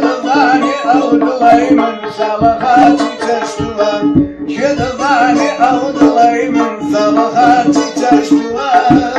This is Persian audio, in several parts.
دەزانی ئەو دڵی من ساڵەهاتی تەشتووە کێ دەزانی ئەو دڵی من ساڵەهاتی تەشتووە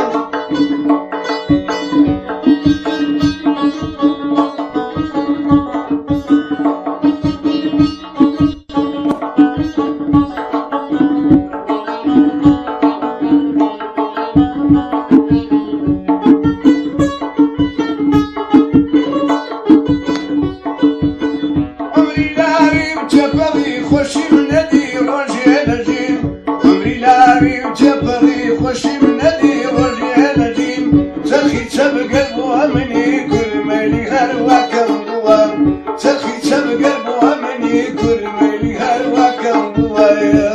خوشیم ندی روزی نجیم عمری لاری و جبری خوشیم ندی روزی نجیم سرخی چبگر بو منی کرملی هر وکم بوا سرخی چبگر بو منی کرملی هر وکم بوا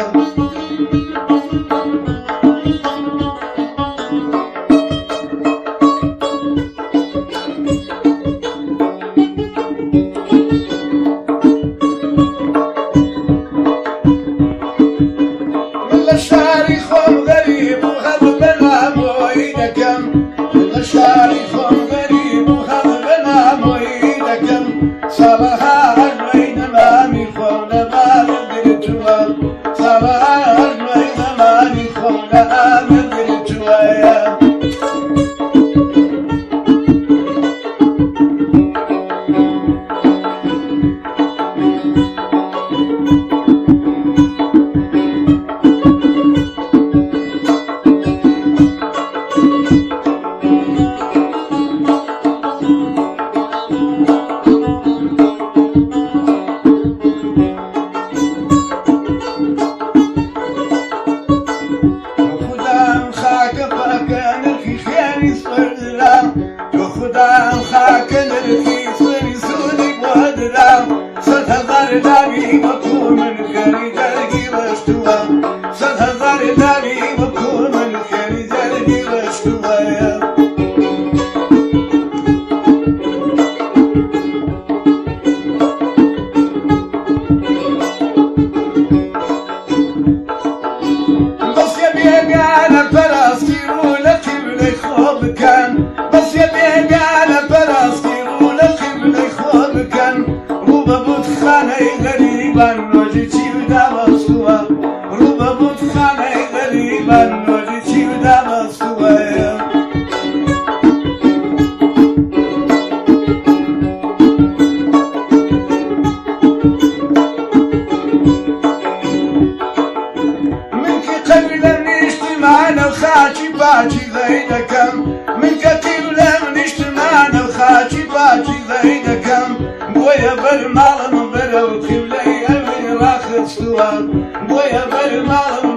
شاری خۆم غەریب و هەم بەنامۆی دەکەم شاری خۆم غەریب و هەم بەنامۆی دەکەم ساڵەها هەژمەی نەمامی خۆم لە بابە گرتووە ساڵەها هەژمەی نەمامی خۆم لە ئامە گرتووەیە خدام خاک نرخی سری سونی بودرام صد هزار دامی وکو من خیلی درگی وشتوام صد هزار دامی وکو من خیلی درگی وشتوام بس بیگانه پرستی رو لقبل خوب کن بس بیگانه پرستی رو لقبل خوب کن رو به بودخانه غریبان نوجی چی دامستوه رو به بودخانه غریبان نوجی چی دامستوه معنا وخاچی باچی زیدکم من کتیب لم نشت معنا وخاچی باچی زیدکم بویا بر مالم برو قبلی امین راخت سوام بویا بر مالم